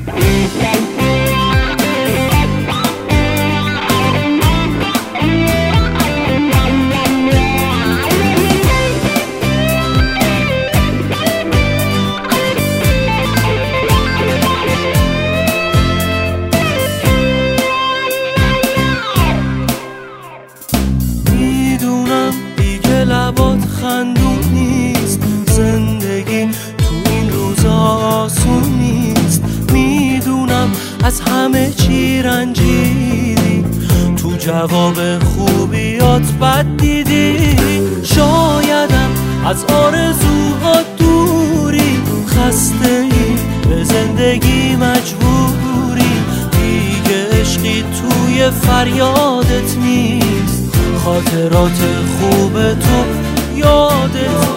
لبات خندون نیست، زندگی تو این روزا آسون نیست. میدونم از همه چی رنجیدی، تو جواب خوبیات بد دیدی. شایدم از آرزوهات دوری، خسته ای به زندگی مجبوری. دیگه عشقی توی فریادت نیست، خاطرات خوب تو یادت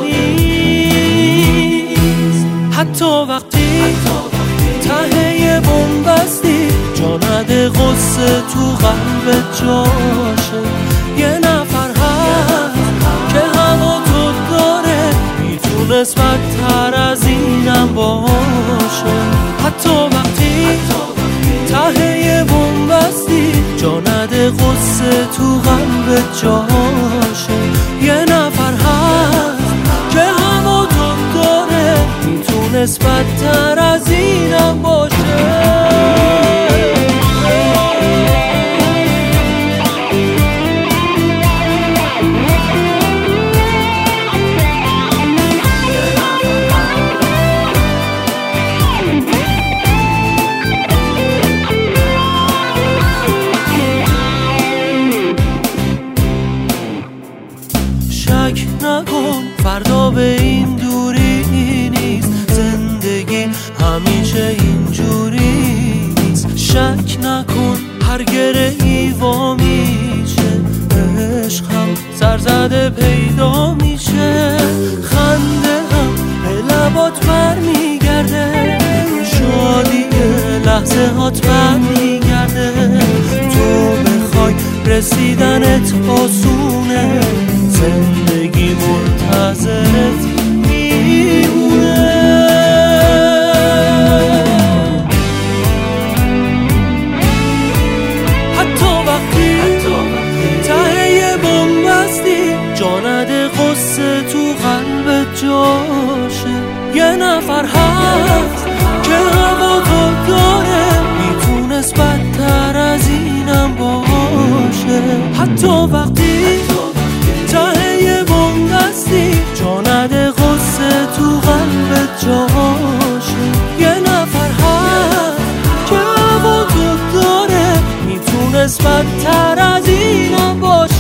نیست. حتی وقتی ته بنبستی، جا نده غصه تو قلبت جاشه. یه نفر هست که هوا تو داره، میتونست بدتر از اینم باشه. حتی وقتی ته بنبستی، جا نده غصه تو قلبت جاشه. یه نفر هست که هوا تو داره، میتونست بدتر از اینم باشه. شک نکن فردا به این دوری نیست، زندگی همیشه اینجوری نیست. شک نکن هر گره وا میشه، عشق هم سرزده پیدا میشه. خنده هم به لبات برمیگرده، شادی لحظه هات برمیگرده. تو بخوای رسیدنت آسونه، زندگی منتظرت میمونه. حتی وقتی ته بنبستی، جا نده غصه تو قلبت جاشه. یه نفر هست که هوا تو داره، میتونست بدتر از اینم باشه. حتی وقتی ته بنبستی، جا نده غصه تو قلبت جاشه. یه نفر هست که هوا تو داره، میتونست بدتر از اینم باشه.